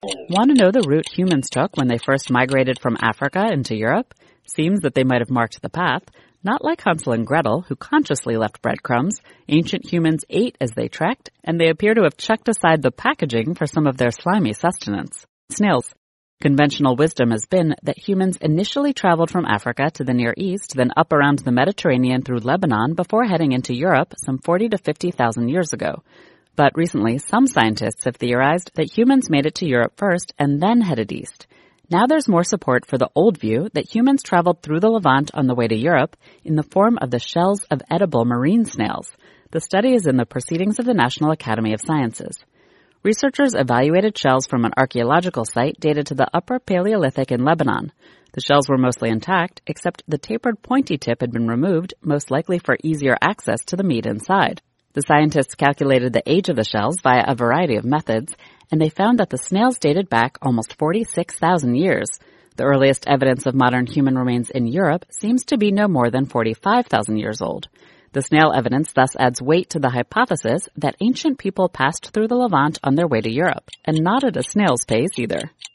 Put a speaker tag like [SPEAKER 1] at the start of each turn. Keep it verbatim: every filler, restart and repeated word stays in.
[SPEAKER 1] Want to know the route humans took when they first migrated from Africa into Europe? Seems that they might have marked the path. Not like Hansel and Gretel, who consciously left breadcrumbs. Ancient humans ate as they trekked, and they appear to have checked aside the packaging for some of their slimy sustenance. Snails. Conventional wisdom has been that humans initially traveled from Africa to the Near East, then up around the Mediterranean through Lebanon before heading into Europe some forty to fifty thousand years ago. But recently, some scientists have theorized that humans made it to Europe first and then headed east. Now there's more support for the old view that humans traveled through the Levant on the way to Europe in the form of the shells of edible marine snails. The study is in the Proceedings of the National Academy of Sciences. Researchers evaluated shells from an archaeological site dated to the Upper Paleolithic in Lebanon. The shells were mostly intact, except the tapered pointy tip had been removed, most likely for easier access to the meat inside. The scientists calculated the age of the shells via a variety of methods, and they found that the snails dated back almost forty-six thousand years. The earliest evidence of modern human remains in Europe seems to be no more than forty-five thousand years old. The snail evidence thus adds weight to the hypothesis that ancient people passed through the Levant on their way to Europe, and not at a snail's pace either.